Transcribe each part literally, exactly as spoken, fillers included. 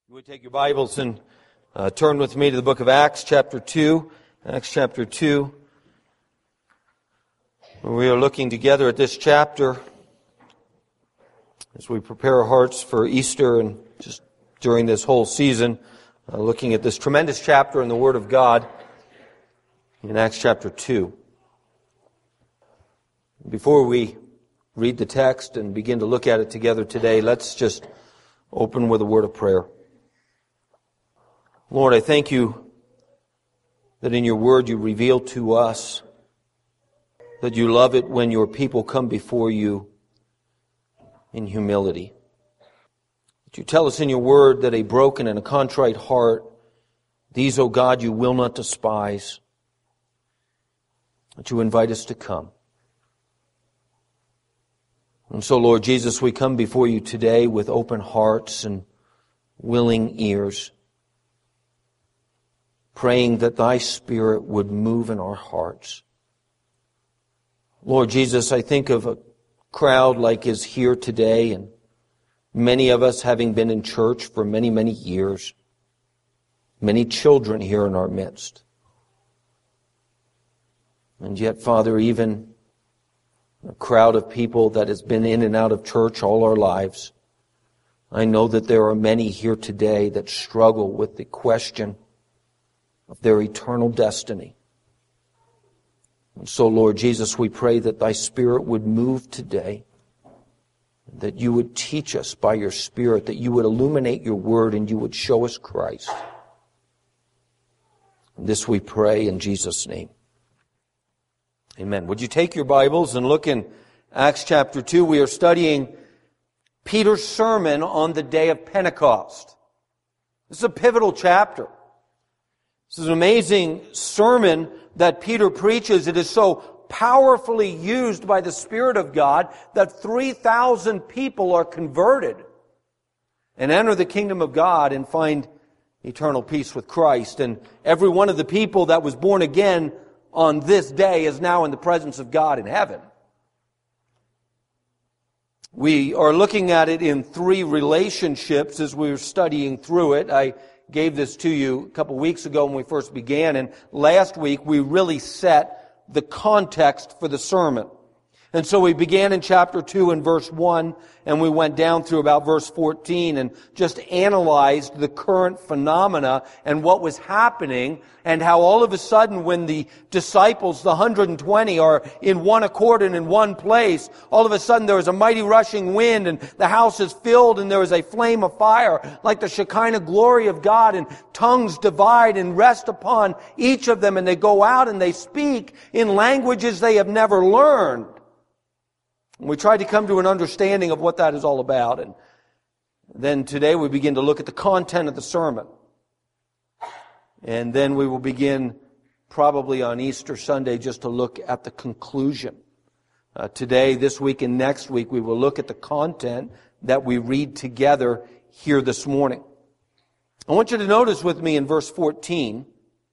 You would take your Bibles and uh, turn with me to the book of Acts chapter two. Acts chapter two. We are looking together at this chapter as we prepare our hearts for Easter and just during this whole season, uh, looking at this tremendous chapter in the Word of God in Acts chapter two. Before we read the text and begin to look at it together today, let's just open with a word of prayer. Lord, I thank you that in your word you reveal to us that you love it when your people come before you in humility. That you tell us in your word that a broken and a contrite heart, these, O God, you will not despise. That you invite us to come. And so, Lord Jesus, we come before you today with open hearts and willing ears, praying that thy Spirit would move in our hearts. Lord Jesus, I think of a crowd like is here today, and many of us having been in church for many, many years, many children here in our midst. And yet, Father, even a crowd of people that has been in and out of church all our lives, I know that there are many here today that struggle with the question of their eternal destiny. And so, Lord Jesus, we pray that thy Spirit would move today, that you would teach us by your Spirit, that you would illuminate your word and you would show us Christ. And this we pray in Jesus' name. Amen. Would you take your Bibles and look in Acts chapter two? We are studying Peter's sermon on the day of Pentecost. This is a pivotal chapter. This is an amazing sermon that Peter preaches. It is so powerfully used by the Spirit of God that three thousand people are converted and enter the kingdom of God and find eternal peace with Christ. And every one of the people that was born again on this day is now in the presence of God in heaven. We are looking at it in three relationships as we're studying through it. I gave this to you a couple weeks ago when we first began, and last week we really set the context for the sermon. And so we began in chapter two and verse one, and we went down through about verse fourteen and just analyzed the current phenomena and what was happening, and how all of a sudden when the disciples, the one hundred twenty, are in one accord and in one place, all of a sudden there is a mighty rushing wind and the house is filled and there is a flame of fire like the Shekinah glory of God, and tongues divide and rest upon each of them, and they go out and they speak in languages they have never learned. And we tried to come to an understanding of what that is all about. And then today we begin to look at the content of the sermon. And then we will begin probably on Easter Sunday just to look at the conclusion. Uh, today, this week, and next week we will look at the content that we read together here this morning. I want you to notice with me in verse fourteen.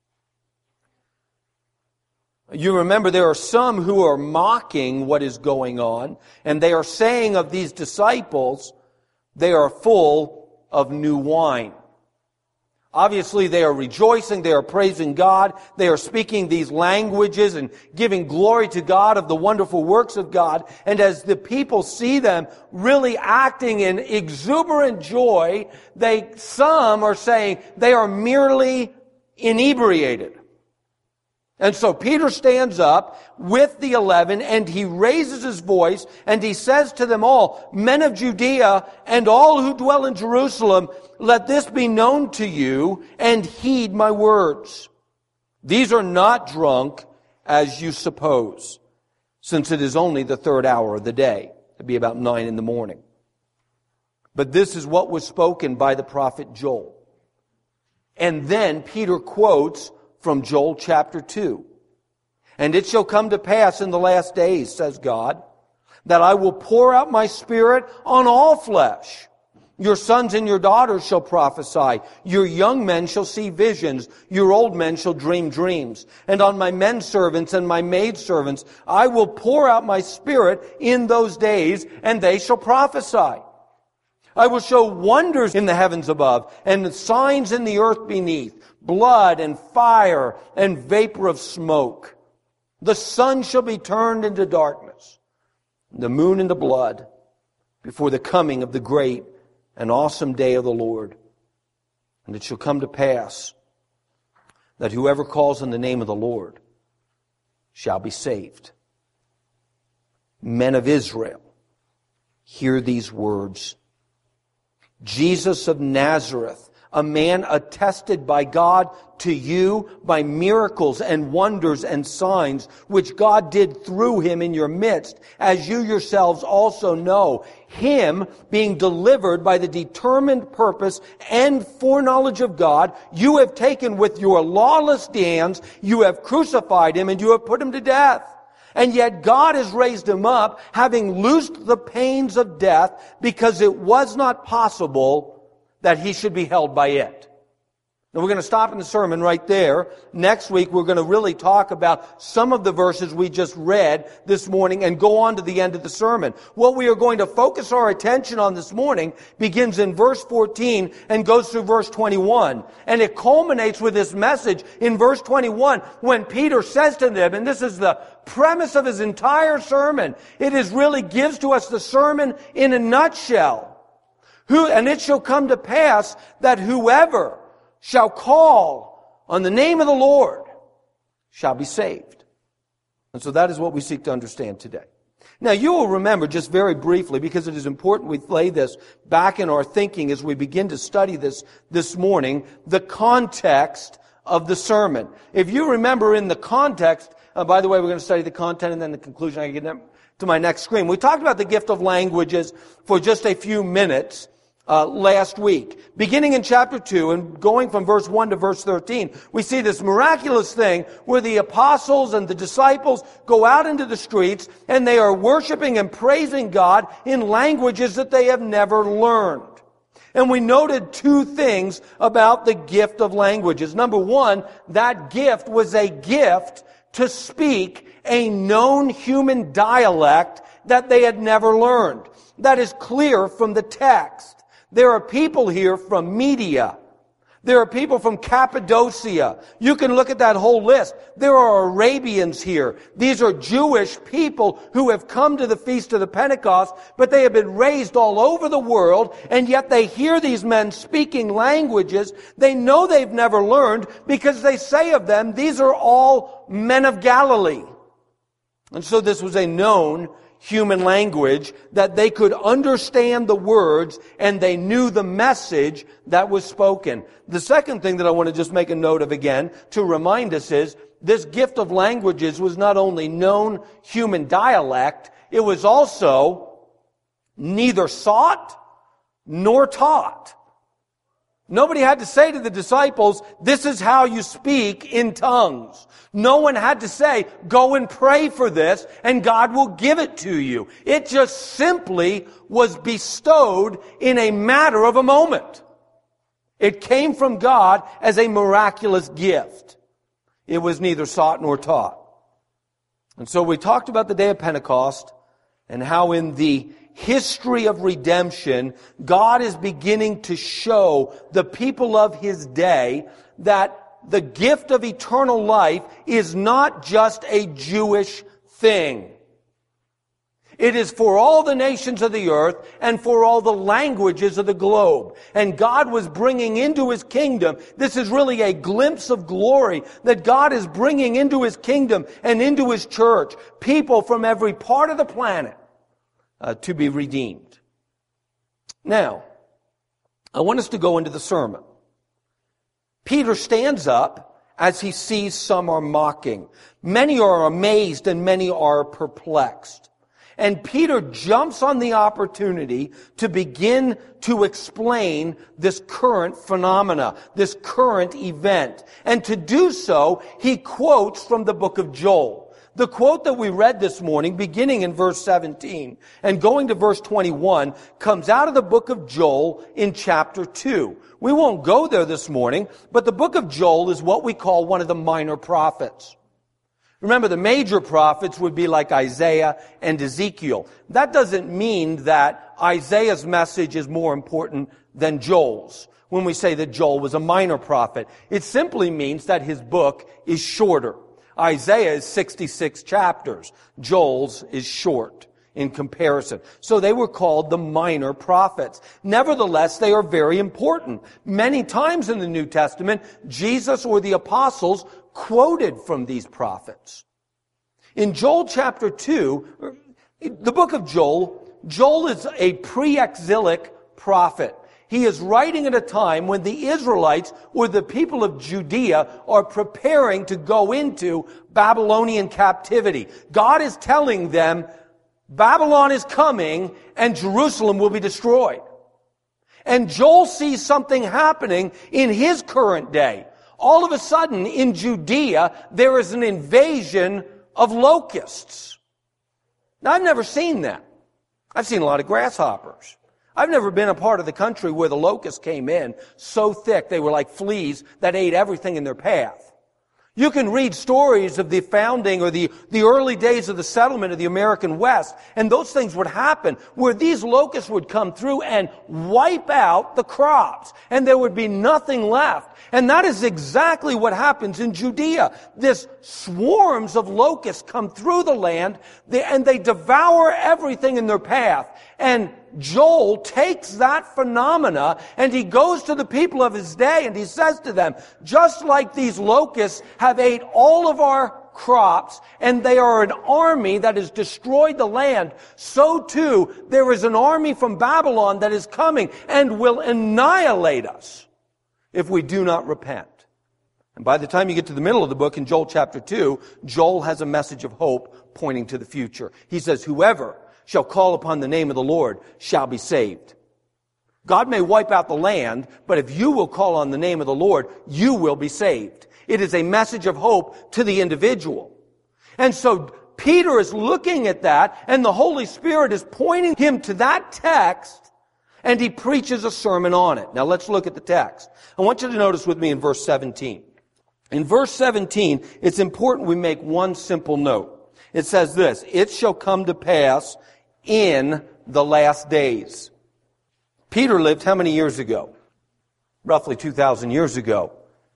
You remember there are some who are mocking what is going on, and they are saying of these disciples, they are full of new wine. Obviously, they are rejoicing, they are praising God, they are speaking these languages and giving glory to God of the wonderful works of God. And as the people see them really acting in exuberant joy, they, some are saying they are merely inebriated. And so Peter stands up with the eleven and he raises his voice and he says to them all, "Men of Judea and all who dwell in Jerusalem, let this be known to you and heed my words. These are not drunk as you suppose, since it is only the third hour of the day." It'd be about nine in the morning. "But this is what was spoken by the prophet Joel." And then Peter quotes from Joel chapter two. "And it shall come to pass in the last days, says God, that I will pour out my Spirit on all flesh. Your sons and your daughters shall prophesy. Your young men shall see visions. Your old men shall dream dreams. And on my men servants and my maid servants I will pour out my Spirit in those days, and they shall prophesy. I will show wonders in the heavens above, and signs in the earth beneath, blood and fire and vapor of smoke. The sun shall be turned into darkness, the moon into blood, before the coming of the great and awesome day of the Lord. And it shall come to pass that whoever calls on the name of the Lord shall be saved. Men of Israel, hear these words. Jesus of Nazareth, a man attested by God to you by miracles and wonders and signs, which God did through him in your midst, as you yourselves also know. Him being delivered by the determined purpose and foreknowledge of God, you have taken with your lawless hands, you have crucified him, and you have put him to death. And yet God has raised him up, having loosed the pains of death, because it was not possible that he should be held by it. Now we're going to stop in the sermon right there. Next week we're going to really talk about some of the verses we just read this morning and go on to the end of the sermon. What we are going to focus our attention on this morning begins in verse fourteen and goes through verse twenty-one. And it culminates with this message in verse twenty-one when Peter says to them, and this is the premise of his entire sermon, it is really gives to us the sermon in a nutshell. Who, and it shall come to pass that whoever shall call on the name of the Lord shall be saved. And so that is what we seek to understand today. Now you will remember just very briefly, because it is important we lay this back in our thinking as we begin to study this this morning, the context of the sermon. If you remember in the context, uh, by the way, we're going to study the content and then the conclusion. I can get to my next screen. We talked about the gift of languages for just a few minutes Uh, last week. Beginning in chapter two and going from verse one to verse thirteen, we see this miraculous thing where the apostles and the disciples go out into the streets and they are worshiping and praising God in languages that they have never learned. And we noted two things about the gift of languages. Number one, that gift was a gift to speak a known human dialect that they had never learned. That is clear from the text. There are people here from Media. There are people from Cappadocia. You can look at that whole list. There are Arabians here. These are Jewish people who have come to the Feast of the Pentecost, but they have been raised all over the world, and yet they hear these men speaking languages they know they've never learned, because they say of them, these are all men of Galilee. And so this was a known human language that they could understand the words and they knew the message that was spoken. The second thing that I want to just make a note of again to remind us is this gift of languages was not only known human dialect, it was also neither sought nor taught. Nobody had to say to the disciples, this is how you speak in tongues. No one had to say, go and pray for this and God will give it to you. It just simply was bestowed in a matter of a moment. It came from God as a miraculous gift. It was neither sought nor taught. And so we talked about the day of Pentecost and how in the history of redemption, God is beginning to show the people of His day that the gift of eternal life is not just a Jewish thing. It is for all the nations of the earth and for all the languages of the globe. And God was bringing into His kingdom, this is really a glimpse of glory that God is bringing into His kingdom and into His church, people from every part of the planet uh, to be redeemed. Now, I want us to go into the sermon. Peter stands up as he sees some are mocking. Many are amazed and many are perplexed. And Peter jumps on the opportunity to begin to explain this current phenomena, this current event. And to do so, he quotes from the book of Joel. The quote that we read this morning, beginning in verse seventeen and going to verse twenty-one, comes out of the book of Joel in chapter two. We won't go there this morning, but the book of Joel is what we call one of the minor prophets. Remember, the major prophets would be like Isaiah and Ezekiel. That doesn't mean that Isaiah's message is more important than Joel's. When we say that Joel was a minor prophet, it simply means that his book is shorter. Isaiah is sixty-six chapters. Joel's is short in comparison. So they were called the minor prophets. Nevertheless, they are very important. Many times in the New Testament, Jesus or the apostles quoted from these prophets. In Joel chapter two, the book of Joel, Joel is a pre-exilic prophet. He is writing at a time when the Israelites or the people of Judea are preparing to go into Babylonian captivity. God is telling them, Babylon is coming and Jerusalem will be destroyed. And Joel sees something happening in his current day. All of a sudden, in Judea, there is an invasion of locusts. Now, I've never seen that. I've seen a lot of grasshoppers. I've never been a part of the country where the locusts came in so thick they were like fleas that ate everything in their path. You can read stories of the founding or the, the early days of the settlement of the American West, and those things would happen where these locusts would come through and wipe out the crops, and there would be nothing left. And that is exactly what happens in Judea. This swarms of locusts come through the land, they, and they devour everything in their path. And Joel takes that phenomena and he goes to the people of his day and he says to them, just like these locusts have ate all of our crops and they are an army that has destroyed the land, so too there is an army from Babylon that is coming and will annihilate us if we do not repent. And by the time you get to the middle of the book in Joel chapter two, Joel has a message of hope pointing to the future. He says, whoever shall call upon the name of the Lord shall be saved. God may wipe out the land, but if you will call on the name of the Lord, you will be saved. It is a message of hope to the individual. And so Peter is looking at that, and the Holy Spirit is pointing him to that text, and he preaches a sermon on it. Now let's look at the text. I want you to notice with me in verse seventeen. In verse seventeen, it's important we make one simple note. It says this, it shall come to pass in the last days. Peter lived how many years ago? Roughly two thousand years ago.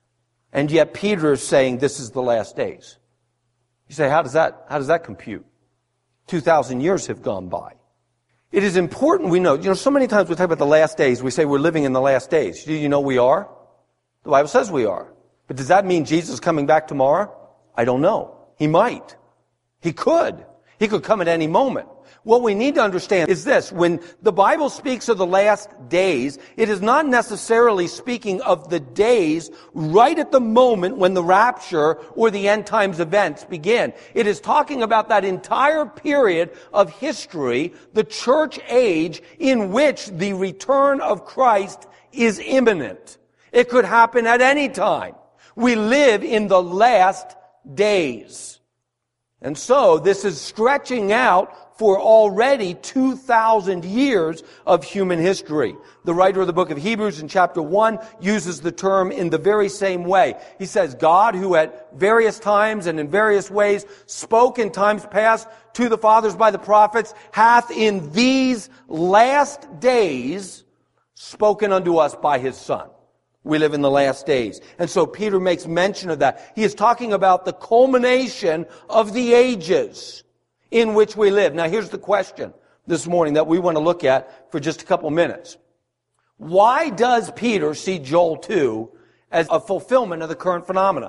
And yet Peter is saying this is the last days. You say, how does that, how does that compute? two thousand years have gone by. It is important we know, you know, so many times we talk about the last days, we say we're living in the last days. Do you know we are? The Bible says we are. But does that mean Jesus is coming back tomorrow? I don't know. He might. He could. He could come at any moment. What we need to understand is this. When the Bible speaks of the last days, it is not necessarily speaking of the days right at the moment when the rapture or the end times events begin. It is talking about that entire period of history, the church age, in which the return of Christ is imminent. It could happen at any time. We live in the last days. And so this is stretching out for already two thousand years of human history. The writer of the book of Hebrews in chapter one uses the term in the very same way. He says, God, who at various times and in various ways spoke in times past to the fathers by the prophets, hath in these last days spoken unto us by his Son. We live in the last days. And so Peter makes mention of that. He is talking about the culmination of the ages in which we live. Now here's the question this morning that we want to look at for just a couple minutes. Why does Peter see Joel two as a fulfillment of the current phenomena?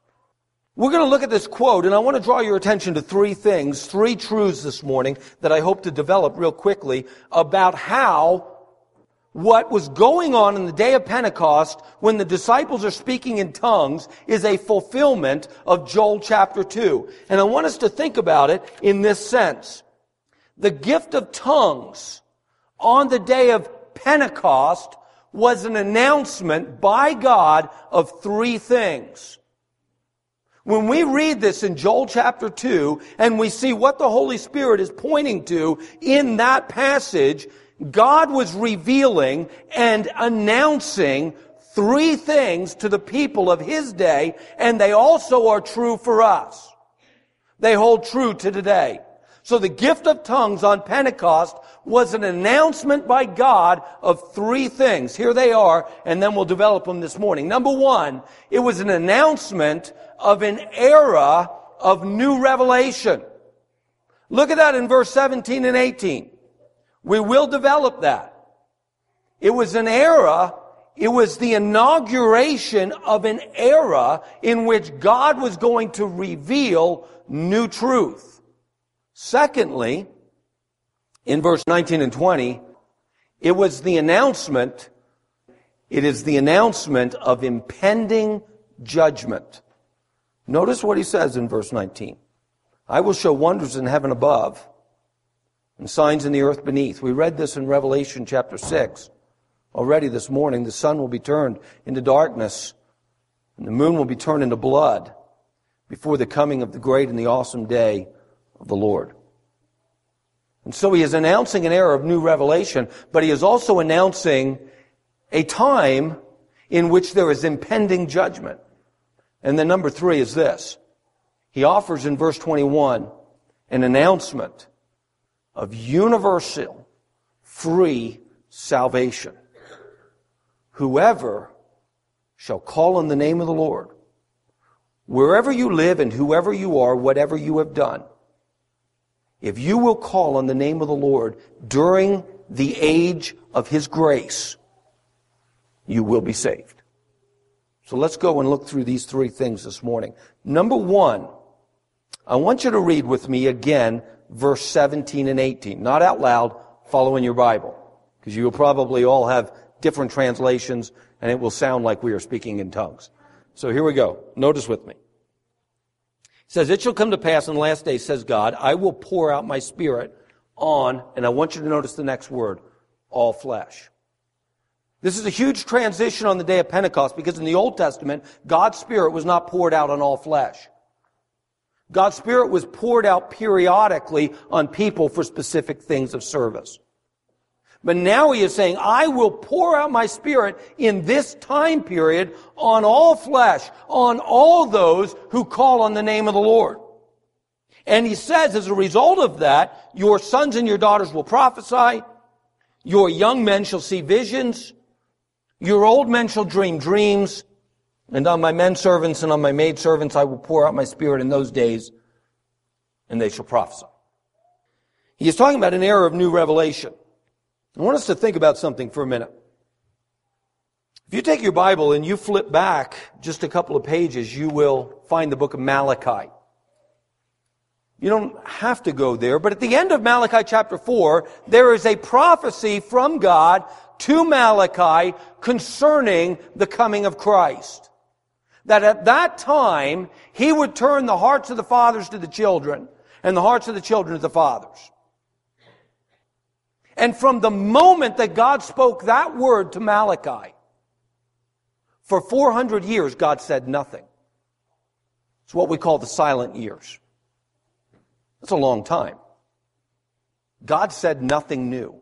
We're going to look at this quote, and I want to draw your attention to three things, three truths this morning that I hope to develop real quickly about how what was going on in the day of Pentecost when the disciples are speaking in tongues is a fulfillment of Joel chapter two. And I want us to think about it in this sense. The gift of tongues on the day of Pentecost was an announcement by God of three things. When we read this in Joel chapter two and we see what the Holy Spirit is pointing to in that passage, God was revealing and announcing three things to the people of his day, and they also are true for us. They hold true to today. So the gift of tongues on Pentecost was an announcement by God of three things. Here they are, and then we'll develop them this morning. Number one, it was an announcement of an era of new revelation. Look at that in verse seventeen and eighteen. We will develop that. It was an era, it was the inauguration of an era in which God was going to reveal new truth. Secondly, in verse nineteen and twenty, it was the announcement, it is the announcement of impending judgment. Notice what he says in verse nineteen. I will show wonders in heaven above and signs in the earth beneath. We read this in Revelation chapter six. Already this morning, the sun will be turned into darkness and the moon will be turned into blood before the coming of the great and the awesome day of the Lord. And so he is announcing an era of new revelation, but he is also announcing a time in which there is impending judgment. And then number three is this. He offers in verse twenty-one an announcement of universal, free salvation. Whoever shall call on the name of the Lord, wherever you live and whoever you are, whatever you have done, if you will call on the name of the Lord during the age of His grace, you will be saved. So let's go and look through these three things this morning. Number one, I want you to read with me again verse seventeen and eighteen. Not out loud, follow in your Bible, because you will probably all have different translations and it will sound like we are speaking in tongues. So here we go. Notice with me. It says, it shall come to pass in the last days, says God, I will pour out my Spirit on, and I want you to notice the next word, all flesh. This is a huge transition on the day of Pentecost because in the Old Testament, God's Spirit was not poured out on all flesh. God's Spirit was poured out periodically on people for specific things of service. But now He is saying, I will pour out my Spirit in this time period on all flesh, on all those who call on the name of the Lord. And He says, as a result of that, your sons and your daughters will prophesy, your young men shall see visions, your old men shall dream dreams, and on my men servants and on my maid servants I will pour out my Spirit in those days, and they shall prophesy. He is talking about an era of new revelation. I want us to think about something for a minute. If you take your Bible and you flip back just a couple of pages, you will find the book of Malachi. You don't have to go there, but at the end of Malachi chapter four, there is a prophecy from God to Malachi concerning the coming of Christ. That at that time, He would turn the hearts of the fathers to the children, and the hearts of the children to the fathers. And from the moment that God spoke that word to Malachi, for four hundred years, God said nothing. It's what we call the silent years. That's a long time. God said nothing new.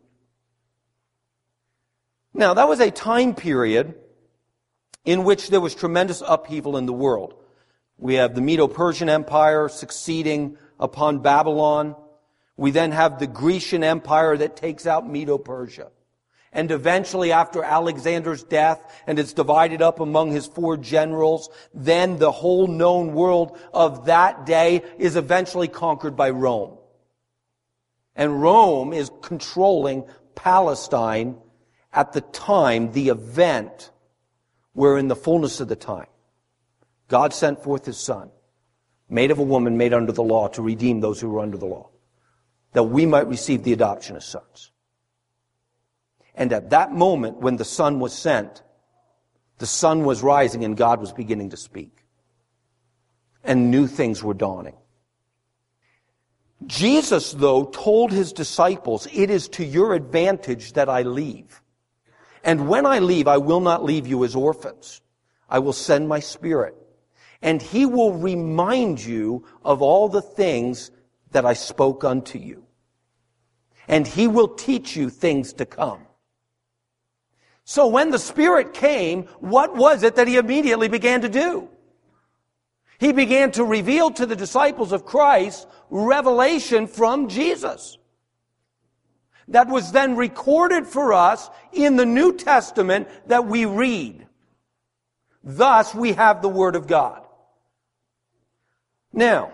Now, that was a time period in which there was tremendous upheaval in the world. We have the Medo-Persian Empire succeeding upon Babylon. We then have the Grecian Empire that takes out Medo-Persia. And eventually, after Alexander's death, and it's divided up among his four generals, then the whole known world of that day is eventually conquered by Rome. And Rome is controlling Palestine at the time, the event, where in the fullness of the time, God sent forth His Son, made of a woman, made under the law, to redeem those who were under the law, that we might receive the adoption as sons. And at that moment, when the Son was sent, the sun was rising and God was beginning to speak. And new things were dawning. Jesus, though, told His disciples, it is to your advantage that I leave. And when I leave, I will not leave you as orphans. I will send my Spirit. And He will remind you of all the things that I spoke unto you. And He will teach you things to come. So when the Spirit came, what was it that He immediately began to do? He began to reveal to the disciples of Christ revelation from Jesus that was then recorded for us in the New Testament that we read. Thus, we have the Word of God. Now,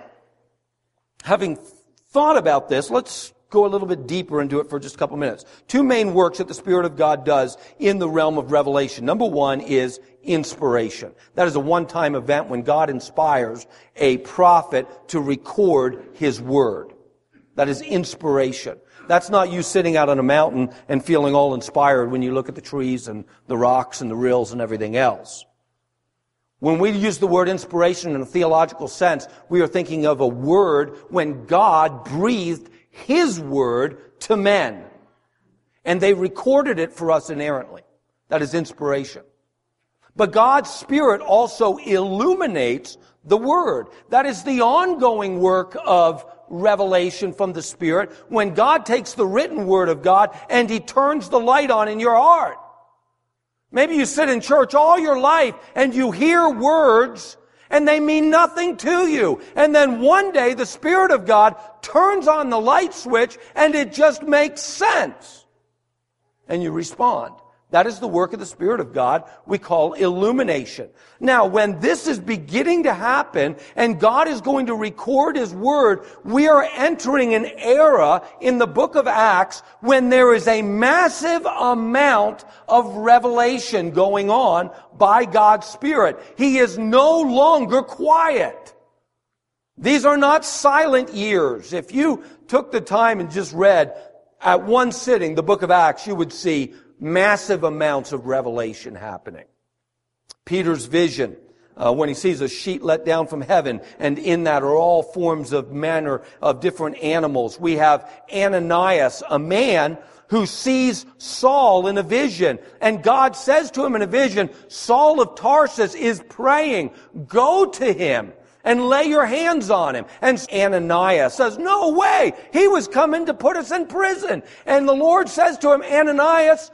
having thought about this, let's go a little bit deeper into it for just a couple minutes. Two main works that the Spirit of God does in the realm of revelation. Number one is inspiration. That is a one-time event when God inspires a prophet to record His Word. That is inspiration. That's not you sitting out on a mountain and feeling all inspired when you look at the trees and the rocks and the rills and everything else. When we use the word inspiration in a theological sense, we are thinking of a word when God breathed His Word to men. And they recorded it for us inerrantly. That is inspiration. But God's Spirit also illuminates the Word. That is the ongoing work of revelation from the Spirit when God takes the written Word of God and He turns the light on in your heart. Maybe you sit in church all your life and you hear words and they mean nothing to you. And then one day the Spirit of God turns on the light switch and it just makes sense. And you respond. That is the work of the Spirit of God we call illumination. Now, when this is beginning to happen and God is going to record His Word, we are entering an era in the book of Acts when there is a massive amount of revelation going on by God's Spirit. He is no longer quiet. These are not silent years. If you took the time and just read at one sitting the book of Acts, you would see massive amounts of revelation happening. Peter's vision, uh, when he sees a sheet let down from heaven, and in that are all forms of manner of different animals. We have Ananias, a man who sees Saul in a vision, and God says to him in a vision, Saul of Tarsus is praying, go to him and lay your hands on him. And Ananias says, no way, he was coming to put us in prison. And the Lord says to him, Ananias,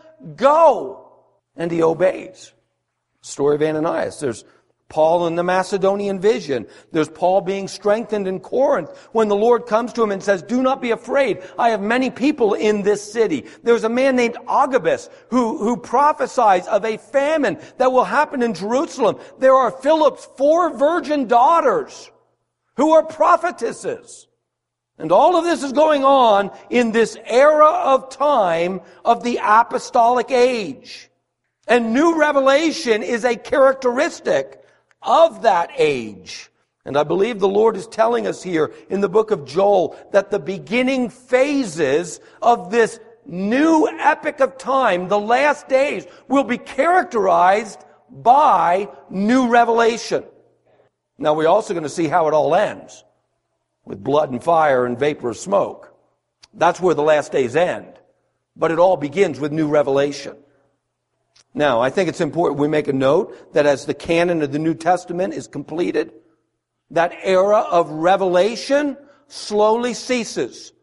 go. And he obeys. Story of Ananias. There's Paul in the Macedonian vision. There's Paul being strengthened in Corinth when the Lord comes to him and says, do not be afraid. I have many people in this city. There's a man named Agabus who, who prophesies of a famine that will happen in Jerusalem. There are Philip's four virgin daughters who are prophetesses. And all of this is going on in this era of time of the apostolic age. And new revelation is a characteristic of that age. And I believe the Lord is telling us here in the book of Joel that the beginning phases of this new epoch of time, the last days, will be characterized by new revelation. Now we're also going to see how it all ends. With blood and fire and vapor of smoke. That's where the last days end. But it all begins with new revelation. Now, I think it's important we make a note that as the canon of the New Testament is completed, that era of revelation slowly ceases.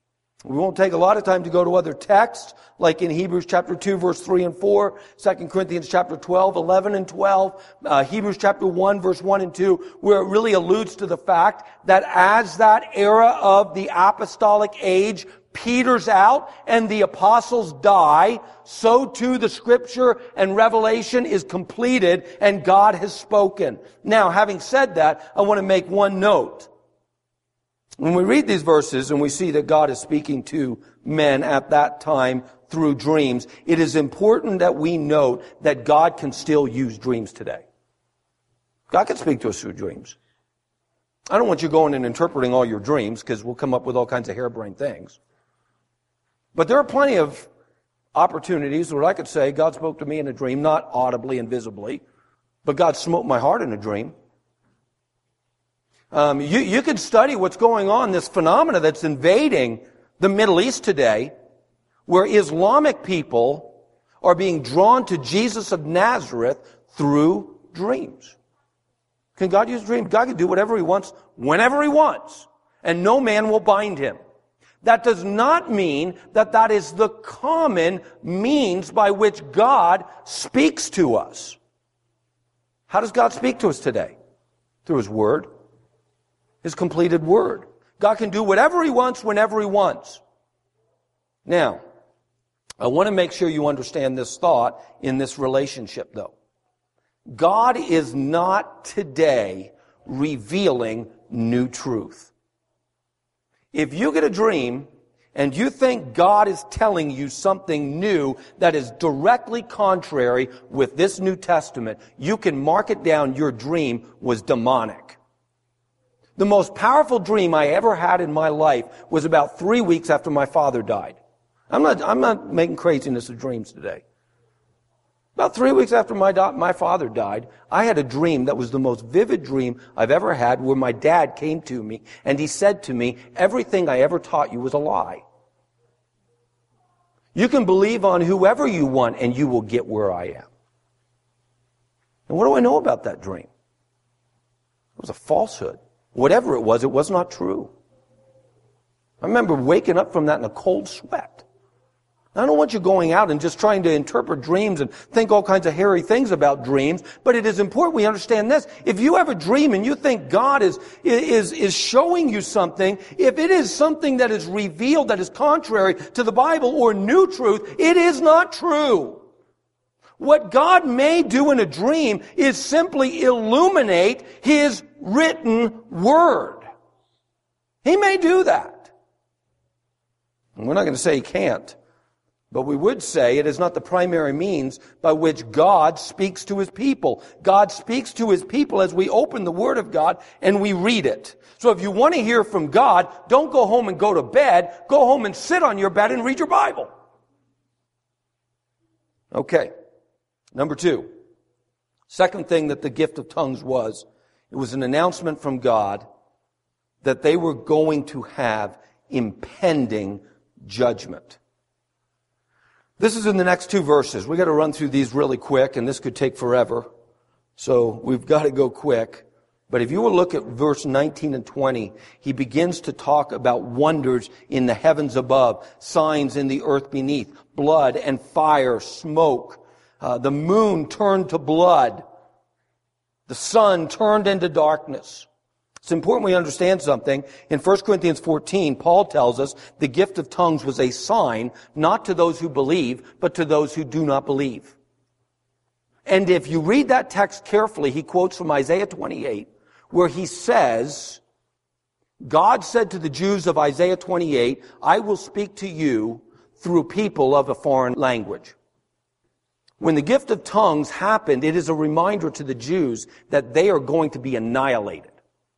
We won't take a lot of time to go to other texts, like in Hebrews chapter two, verse three and four, Second Corinthians chapter twelve, eleven and twelve, uh, Hebrews chapter one, verse one and two, where it really alludes to the fact that as that era of the apostolic age peters out and the apostles die, so too the scripture and revelation is completed and God has spoken. Now, having said that, I want to make one note. When we read these verses and we see that God is speaking to men at that time through dreams, it is important that we note that God can still use dreams today. God can speak to us through dreams. I don't want you going and interpreting all your dreams because we'll come up with all kinds of harebrained things. But there are plenty of opportunities where I could say God spoke to me in a dream, not audibly and visibly, but God smote my heart in a dream. Um, you, you could study what's going on, this phenomena that's invading the Middle East today, where Islamic people are being drawn to Jesus of Nazareth through dreams. Can God use dreams? God can do whatever He wants, whenever He wants, and no man will bind Him. That does not mean that that is the common means by which God speaks to us. How does God speak to us today? Through His Word. His completed Word. God can do whatever He wants, whenever He wants. Now, I want to make sure you understand this thought in this relationship, though. God is not today revealing new truth. If you get a dream and you think God is telling you something new that is directly contrary with this New Testament, you can mark it down, your dream was demonic. The most powerful dream I ever had in my life was about three weeks after my father died. I'm not, I'm not making craziness of dreams today. About three weeks after my, do- my father died, I had a dream that was the most vivid dream I've ever had, where my dad came to me and he said to me, everything I ever taught you was a lie. You can believe on whoever you want and you will get where I am. And what do I know about that dream? It was a falsehood. Whatever it was, it was not true. I remember waking up from that in a cold sweat. I don't want you going out and just trying to interpret dreams and think all kinds of hairy things about dreams, but it is important we understand this. If you have a dream and you think God is, is, is showing you something, if it is something that is revealed that is contrary to the Bible or new truth, it is not true. What God may do in a dream is simply illuminate His written Word. He may do that. And we're not going to say He can't. But we would say it is not the primary means by which God speaks to His people. God speaks to His people as we open the Word of God and we read it. So if you want to hear from God, don't go home and go to bed. Go home and sit on your bed and read your Bible. Okay. Number two. Second thing that the gift of tongues was, it was an announcement from God that they were going to have impending judgment. This is in the next two verses. We've got to run through these really quick, and this could take forever. So we've got to go quick. But if you will look at verse nineteen and twenty, he begins to talk about wonders in the heavens above, signs in the earth beneath, blood and fire, smoke. Uh, the moon turned to blood. The sun turned into darkness. It's important we understand something. In First Corinthians fourteen, Paul tells us the gift of tongues was a sign, not to those who believe, but to those who do not believe. And if you read that text carefully, he quotes from Isaiah twenty-eight, where he says, God said to the Jews of Isaiah twenty-eight, I will speak to you through people of a foreign language. When the gift of tongues happened, it is a reminder to the Jews that they are going to be annihilated.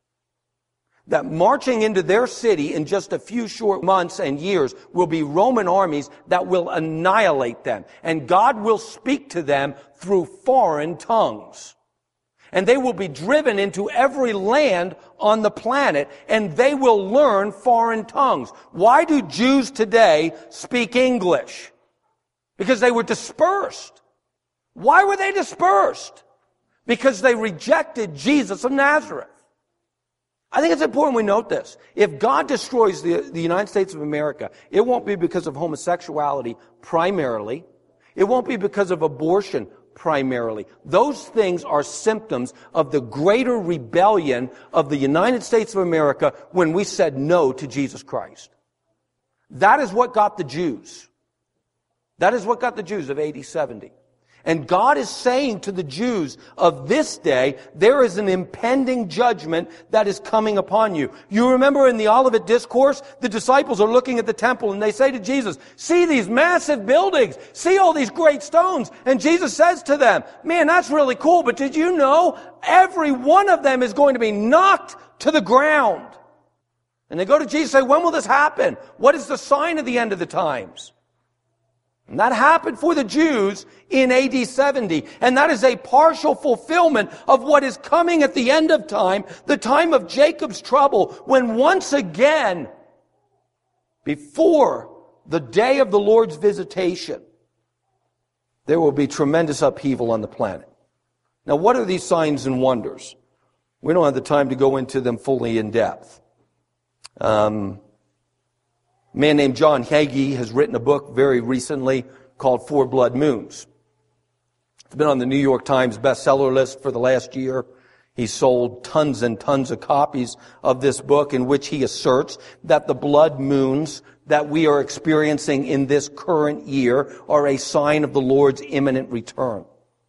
That marching into their city in just a few short months and years will be Roman armies that will annihilate them. And God will speak to them through foreign tongues. And they will be driven into every land on the planet, and they will learn foreign tongues. Why do Jews today speak English? Because they were dispersed. Why were they dispersed? Because they rejected Jesus of Nazareth. I think it's important we note this. If God destroys the, the United States of America, it won't be because of homosexuality primarily. It won't be because of abortion primarily. Those things are symptoms of the greater rebellion of the United States of America when we said no to Jesus Christ. That is what got the Jews. That is what got the Jews of A D seventy. And God is saying to the Jews of this day, there is an impending judgment that is coming upon you. You remember in the Olivet Discourse, the disciples are looking at the temple and they say to Jesus, see these massive buildings, see all these great stones. And Jesus says to them, man, that's really cool, but did you know every one of them is going to be knocked to the ground? And they go to Jesus and say, when will this happen? What is the sign of the end of the times? And that happened for the Jews in A D seventy. And that is a partial fulfillment of what is coming at the end of time, the time of Jacob's trouble, when once again, before the day of the Lord's visitation, there will be tremendous upheaval on the planet. Now, what are these signs and wonders? We don't have the time to go into them fully in depth. Um... A man named John Hagee has written a book very recently called Four Blood Moons. It's been on the New York Times bestseller list for the last year. He sold tons and tons of copies of this book in which he asserts that the blood moons that we are experiencing in this current year are a sign of the Lord's imminent return.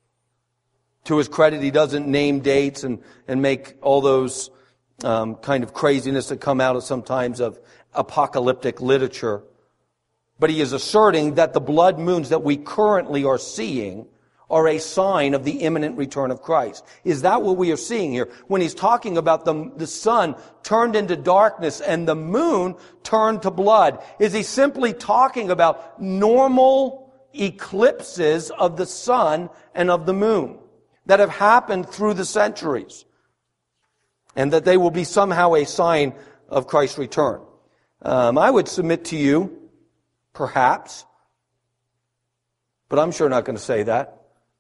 To his credit, he doesn't name dates and, and make all those um, kind of craziness that come out of sometimes of apocalyptic literature. But he is asserting that the blood moons that we currently are seeing are a sign of the imminent return of Christ. Is that what we are seeing here? When he's talking about the, the sun turned into darkness and the moon turned to blood, is he simply talking about normal eclipses of the sun and of the moon that have happened through the centuries, and that they will be somehow a sign of Christ's return? Um, I would submit to you, perhaps, but I'm sure not going to say that.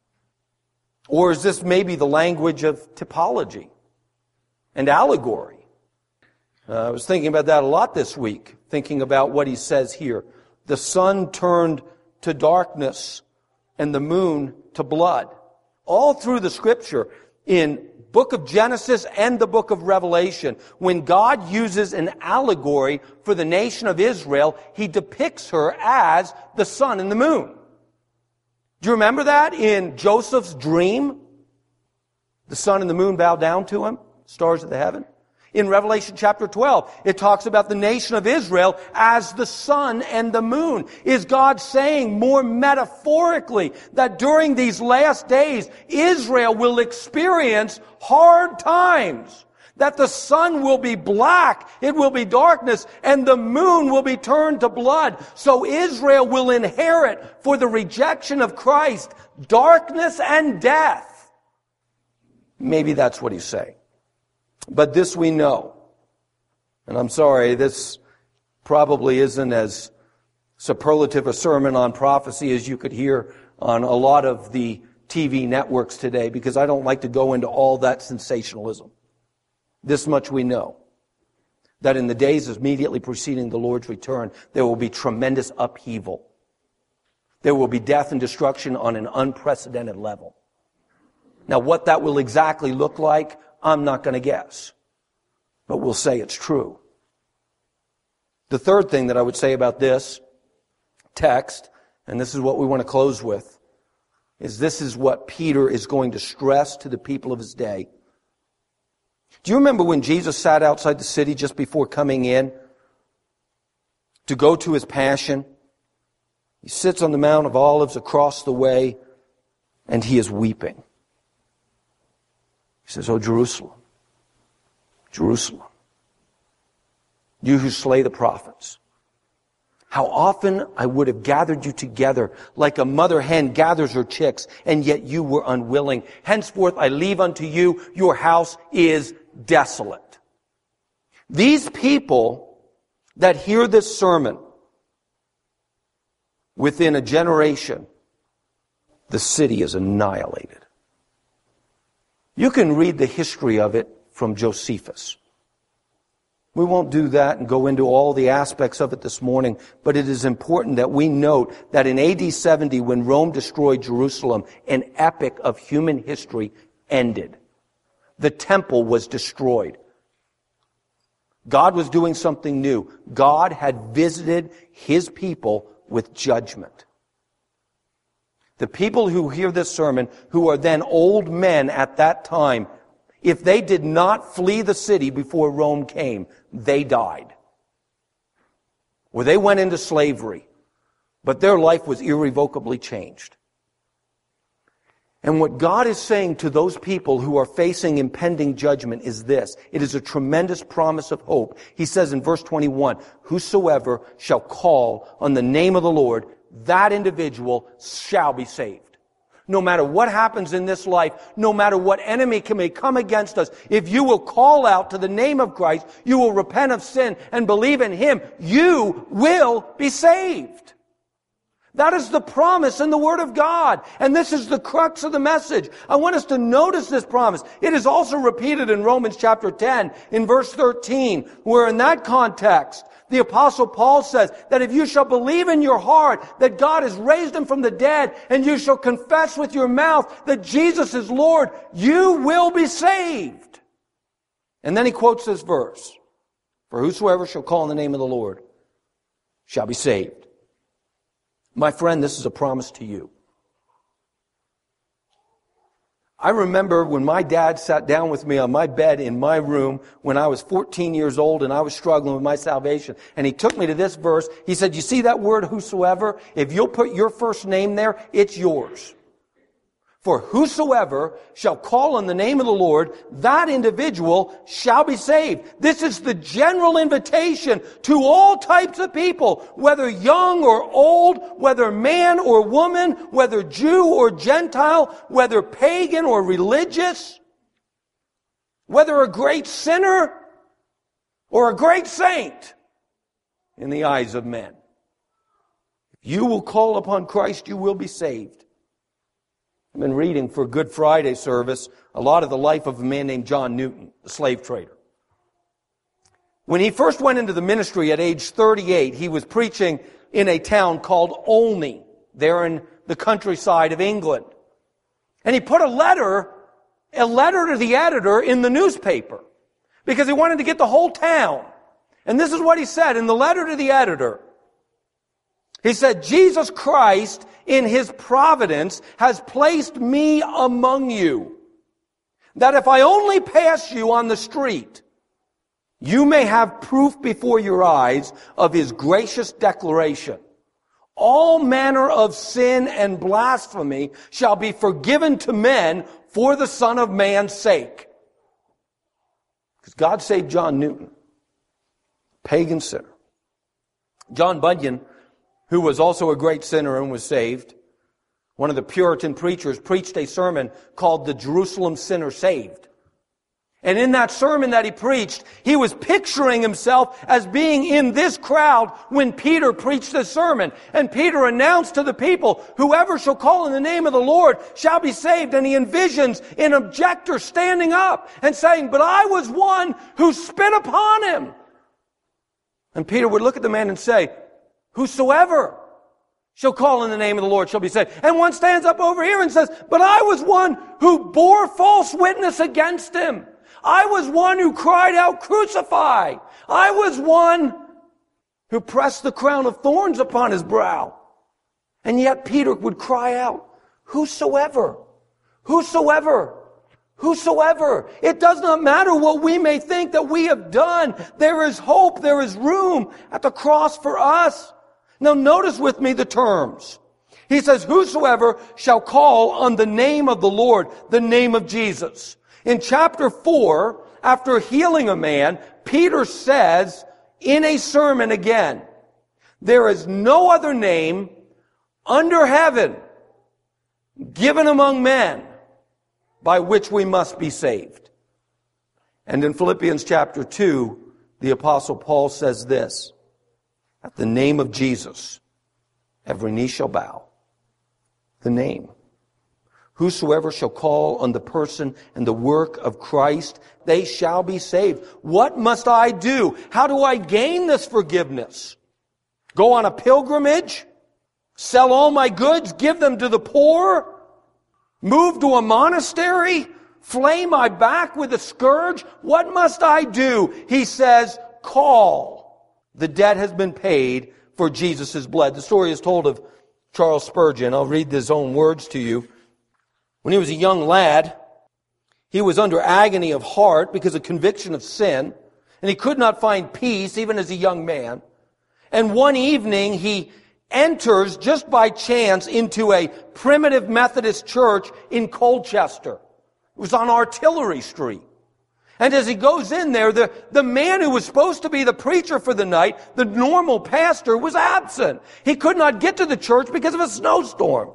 Or is this maybe the language of typology and allegory? Uh, I was thinking about that a lot this week, thinking about what he says here. The sun turned to darkness and the moon to blood. All through the Scripture, in book of Genesis and the book of Revelation, when God uses an allegory for the nation of Israel, he depicts her as the sun and the moon. Do you remember that in Joseph's dream? The sun and the moon bow down to him, stars of the heaven. In Revelation chapter twelve, it talks about the nation of Israel as the sun and the moon. Is God saying more metaphorically that during these last days, Israel will experience hard times? That the sun will be black, it will be darkness, and the moon will be turned to blood. So Israel will inherit, for the rejection of Christ, darkness and death. Maybe that's what he's saying. But this we know. And I'm sorry, this probably isn't as superlative a sermon on prophecy as you could hear on a lot of the T V networks today, because I don't like to go into all that sensationalism. This much we know, that in the days immediately preceding the Lord's return, there will be tremendous upheaval. There will be death and destruction on an unprecedented level. Now, what that will exactly look like, I'm not going to guess. But we'll say it's true. The third thing that I would say about this text, and this is what we want to close with, is this is what Peter is going to stress to the people of his day. Do you remember when Jesus sat outside the city just before coming in to go to his passion? He sits on the Mount of Olives across the way, and he is weeping. He says, "Oh, Jerusalem, Jerusalem, you who slay the prophets, how often I would have gathered you together like a mother hen gathers her chicks, and yet you were unwilling. Henceforth I leave unto you, your house is desolate." These people that hear this sermon, within a generation, the city is annihilated. You can read the history of it from Josephus. We won't do that and go into all the aspects of it this morning, but it is important that we note that in A D seventy, when Rome destroyed Jerusalem, an epic of human history ended. The temple was destroyed. God was doing something new. God had visited his people with judgment. The people who hear this sermon, who are then old men at that time, if they did not flee the city before Rome came, they died. Or they went into slavery. But their life was irrevocably changed. And what God is saying to those people who are facing impending judgment is this. It is a tremendous promise of hope. He says in verse twenty-one, "Whosoever shall call on the name of the Lord, that individual shall be saved." No matter what happens in this life, no matter what enemy can may come against us, if you will call out to the name of Christ, you will repent of sin and believe in him, you will be saved. That is the promise in the Word of God. And this is the crux of the message. I want us to notice this promise. It is also repeated in Romans chapter ten, in verse thirteen, where in that context, The Apostle Paul says that if you shall believe in your heart that God has raised him from the dead, and you shall confess with your mouth that Jesus is Lord, you will be saved. And then he quotes this verse, for whosoever shall call on the name of the Lord shall be saved. My friend, this is a promise to you. I remember when my dad sat down with me on my bed in my room when I was fourteen years old and I was struggling with my salvation. And he took me to this verse. He said, you see that word whosoever? If you'll put your first name there, it's yours. For whosoever shall call on the name of the Lord, that individual shall be saved. This is the general invitation to all types of people, whether young or old, whether man or woman, whether Jew or Gentile, whether pagan or religious, whether a great sinner or a great saint in the eyes of men. If you will call upon Christ, you will be saved. I've been reading for Good Friday service a lot of the life of a man named John Newton, the slave trader. When he first went into the ministry at age thirty-eight, he was preaching in a town called Olney, there in the countryside of England. And he put a letter, a letter to the editor in the newspaper because he wanted to get the whole town. And this is what he said in the letter to the editor. He said, Jesus Christ, in His providence, has placed me among you, that if I only pass you on the street, you may have proof before your eyes of His gracious declaration. All manner of sin and blasphemy shall be forgiven to men for the Son of Man's sake. Because God saved John Newton, pagan sinner. John Bunyan, who was also a great sinner and was saved, one of the Puritan preachers, preached a sermon called The Jerusalem Sinner Saved. And in that sermon that he preached, he was picturing himself as being in this crowd when Peter preached this sermon. And Peter announced to the people, whoever shall call in the name of the Lord shall be saved. And he envisions an objector standing up and saying, but I was one who spit upon him. And Peter would look at the man and say, whosoever shall call in the name of the Lord shall be saved. And one stands up over here and says, but I was one who bore false witness against him. I was one who cried out, crucify. I was one who pressed the crown of thorns upon his brow. And yet Peter would cry out, whosoever, whosoever, whosoever. It does not matter what we may think that we have done. There is hope, there is room at the cross for us. Now notice with me the terms. He says, whosoever shall call on the name of the Lord, the name of Jesus. In chapter four, after healing a man, Peter says in a sermon again, there is no other name under heaven given among men by which we must be saved. And in Philippians chapter two, the Apostle Paul says this, at the name of Jesus, every knee shall bow. The name. Whosoever shall call on the person and the work of Christ, they shall be saved. What must I do? How do I gain this forgiveness? Go on a pilgrimage? Sell all my goods? Give them to the poor? Move to a monastery? Flay my back with a scourge? What must I do? He says, call. The debt has been paid for Jesus' blood. The story is told of Charles Spurgeon. I'll read his own words to you. When he was a young lad, he was under agony of heart because of conviction of sin, and he could not find peace even as a young man. And one evening he enters just by chance into a primitive Methodist church in Colchester. It was on Artillery Street. And as he goes in there, the, the man who was supposed to be the preacher for the night, the normal pastor, was absent. He could not get to the church because of a snowstorm.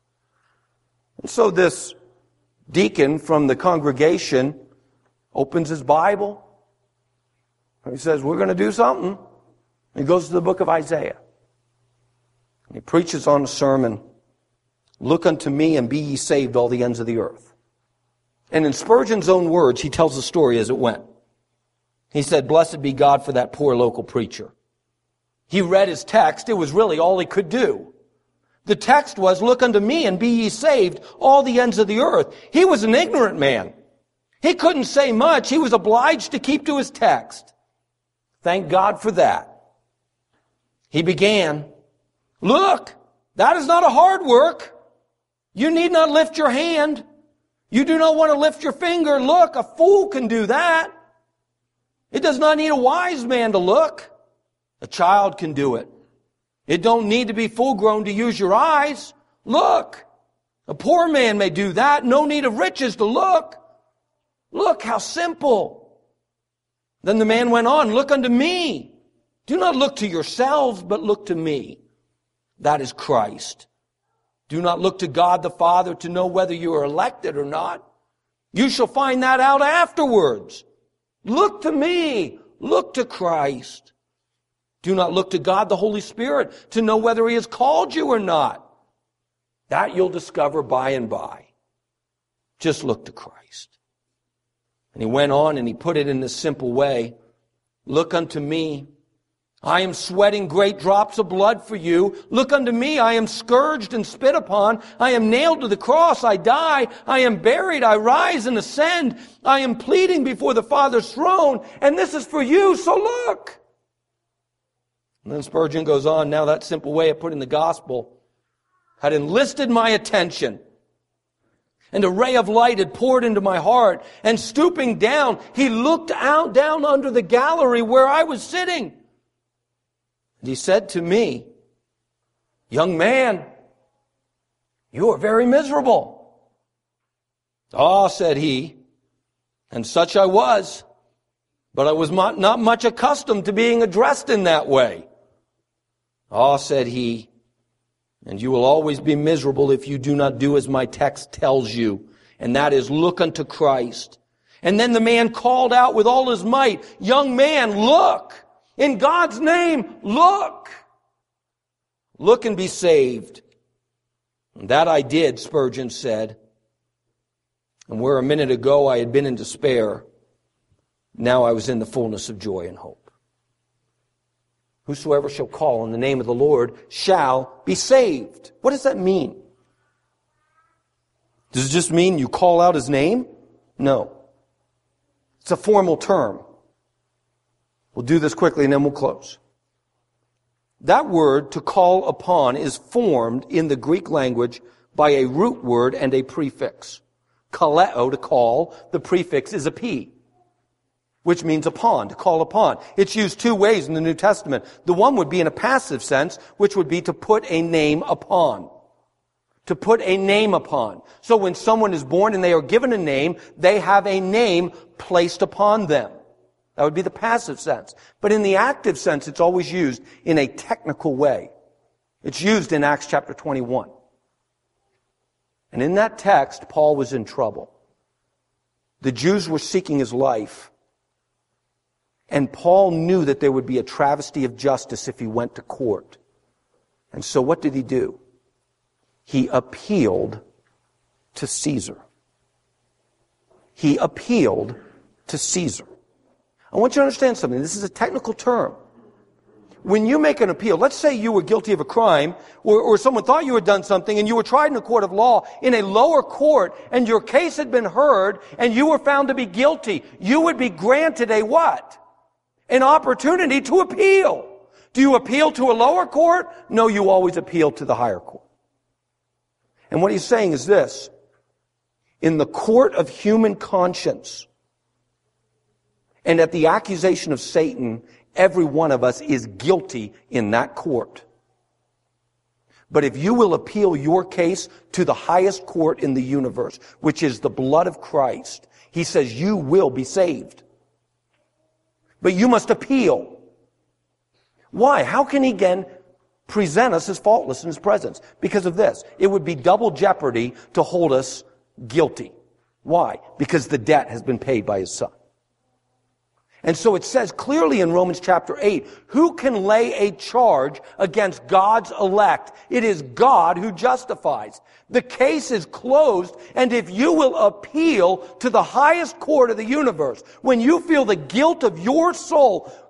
And so this deacon from the congregation opens his Bible. And he says, we're going to do something. He goes to the book of Isaiah. And he preaches on a sermon, look unto me and be ye saved, all the ends of the earth. And in Spurgeon's own words, he tells the story as it went. He said, blessed be God for that poor local preacher. he read his text. It was really all he could do. The text was, look unto me and be ye saved, all the ends of the earth. He was an ignorant man. He couldn't say much. He was obliged to keep to his text. Thank God for that. He began, look, that is not a hard work. You need not lift your hand. You do not want to lift your finger. Look, a fool can do that. It does not need a wise man to look. A child can do it. It don't need to be full grown to use your eyes. Look, a poor man may do that. No need of riches to look. Look how simple. Then the man went on, look unto me. Do not look to yourselves, but look to me. That is Christ. Do not look to God the Father to know whether you are elected or not. You shall find that out afterwards. Look to me. Look to Christ. Do not look to God the Holy Spirit to know whether He has called you or not. That you'll discover by and by. Just look to Christ. And he went on and he put it in this simple way. Look unto me. I am sweating great drops of blood for you. Look unto me. I am scourged and spit upon. I am nailed to the cross. I die. I am buried. I rise and ascend. I am pleading before the Father's throne. And this is for you. So look. And then Spurgeon goes on, now that simple way of putting the gospel had enlisted my attention. And a ray of light had poured into my heart. And stooping down, he looked out down under the gallery where I was sitting. And he said to me, young man, you are very miserable. Ah, said he, and such I was. But I was not much accustomed to being addressed in that way. Ah, said he, and you will always be miserable if you do not do as my text tells you, and that is look unto Christ. And then the man called out with all his might, young man, look! In God's name, look! Look and be saved. And that I did, Spurgeon said. And where a minute ago I had been in despair, now I was in the fullness of joy and hope. Whosoever shall call on the name of the Lord shall be saved. What does that mean? Does it just mean you call out His name? No. It's a formal term. We'll do this quickly and then we'll close. That word, to call upon, is formed in the Greek language by a root word and a prefix. Kaleo, to call, the prefix is a P, which means upon, to call upon. It's used two ways in the New Testament. The one would be in a passive sense, which would be to put a name upon. To put a name upon. So when someone is born and they are given a name, they have a name placed upon them. That would be the passive sense. But in the active sense, it's always used in a technical way. It's used in Acts chapter twenty-one. And in that text, Paul was in trouble. The Jews were seeking his life. And Paul knew that there would be a travesty of justice if he went to court. And so what did he do? He appealed to Caesar. He appealed to Caesar. I want you to understand something. This is a technical term. When you make an appeal, let's say you were guilty of a crime, or, or someone thought you had done something, and you were tried in a court of law, in a lower court, and your case had been heard, and you were found to be guilty. You would be granted a what? An opportunity to appeal. Do you appeal to a lower court? No, you always appeal to the higher court. And what he's saying is this. In the court of human conscience, and at the accusation of Satan, every one of us is guilty in that court. But if you will appeal your case to the highest court in the universe, which is the blood of Christ, he says you will be saved. But you must appeal. Why? How can he again present us as faultless in his presence? Because of this. It would be double jeopardy to hold us guilty. Why? Because the debt has been paid by his Son. And so it says clearly in Romans chapter eight, who can lay a charge against God's elect? It is God who justifies. The case is closed, and if you will appeal to the highest court of the universe, when you feel the guilt of your soul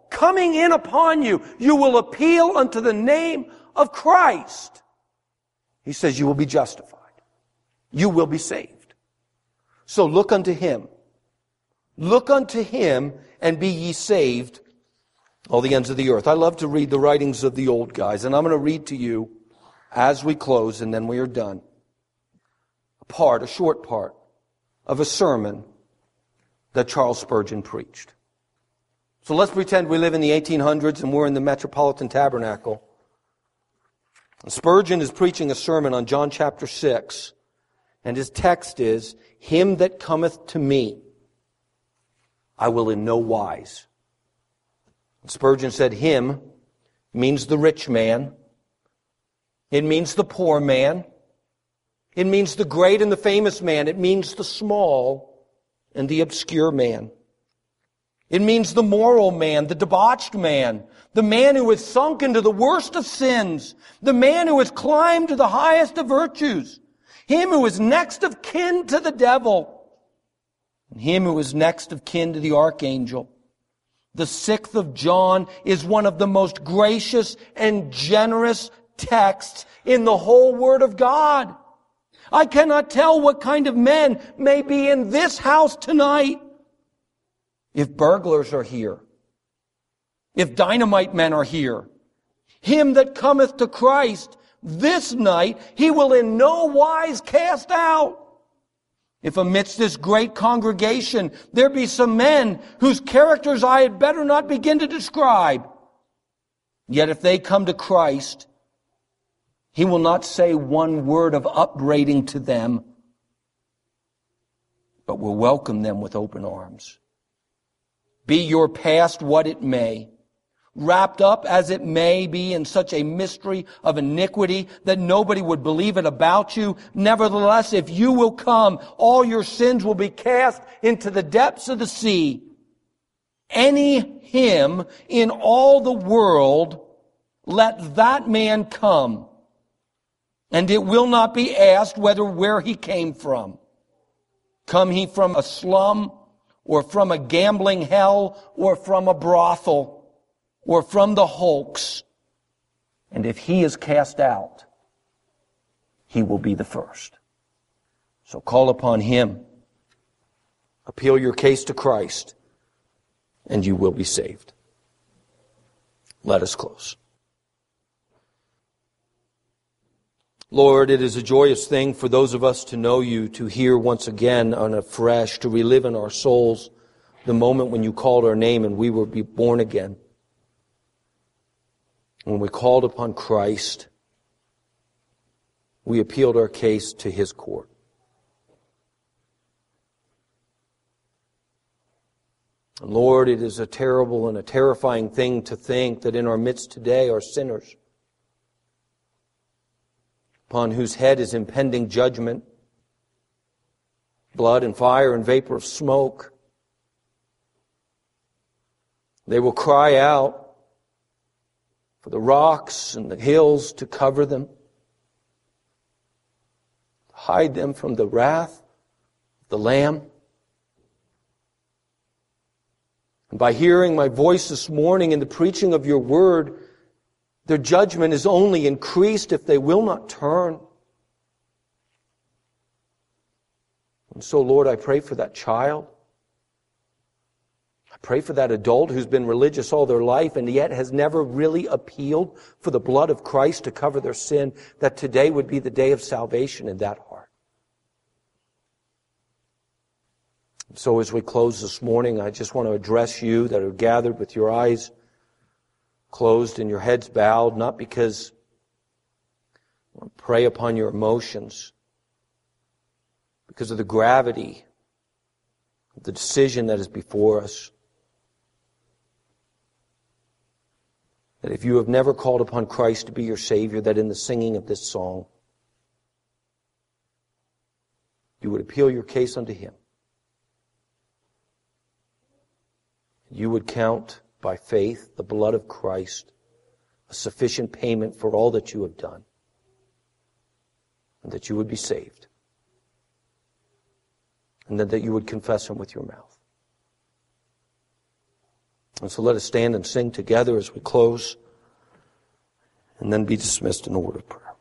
coming in upon you, you will appeal unto the name of Christ. He says you will be justified. You will be saved. So look unto Him. Look unto Him and be ye saved, all the ends of the earth. I love to read the writings of the old guys, and I'm going to read to you as we close, and then we are done. A part, a short part, of a sermon that Charles Spurgeon preached. So let's pretend we live in the eighteen hundreds and we're in the Metropolitan Tabernacle. And Spurgeon is preaching a sermon on John chapter six, and his text is, Him that cometh to me, I will in no wise. And Spurgeon said, Him means the rich man. It means the poor man. It means the great and the famous man. It means the small and the obscure man. It means the moral man, the debauched man, the man who has sunk into the worst of sins, the man who has climbed to the highest of virtues, him who is next of kin to the devil, and him who is next of kin to the archangel. The sixth of John is one of the most gracious and generous texts in the whole Word of God. I cannot tell what kind of men may be in this house tonight. If burglars are here, if dynamite men are here, him that cometh to Christ this night, He will in no wise cast out. If amidst this great congregation there be some men whose characters I had better not begin to describe, yet if they come to Christ, He will not say one word of upbraiding to them, but will welcome them with open arms. Be your past what it may, wrapped up as it may be in such a mystery of iniquity that nobody would believe it about you. Nevertheless, if you will come, all your sins will be cast into the depths of the sea. Any hymn in all the world, let that man come. And it will not be asked whether where he came from. Come he from a slum, or from a gambling hell, or from a brothel, or from the hulks. And if he is cast out, he will be the first. So call upon Him. Appeal your case to Christ, and you will be saved. Let us close. Lord, it is a joyous thing for those of us to know You, to hear once again and afresh, to relive in our souls the moment when You called our name and we were born again. When we called upon Christ, we appealed our case to His court. And Lord, it is a terrible and a terrifying thing to think that in our midst today are sinners upon whose head is impending judgment, blood and fire and vapor of smoke. They will cry out for the rocks and the hills to cover them, hide them from the wrath of the Lamb. And by hearing my voice this morning in the preaching of Your word, their judgment is only increased if they will not turn. And so, Lord, I pray for that child. I pray for that adult who's been religious all their life and yet has never really appealed for the blood of Christ to cover their sin, that today would be the day of salvation in that heart. So as we close this morning, I just want to address you that are gathered with your eyes closed and your heads bowed, not because I want to prey upon your emotions, because of the gravity of the decision that is before us. That if you have never called upon Christ to be your Savior, that in the singing of this song, you would appeal your case unto Him. You would count by faith the blood of Christ a sufficient payment for all that you have done, and that you would be saved, and then that you would confess Him with your mouth. And so let us stand and sing together as we close, and then be dismissed in a word of prayer.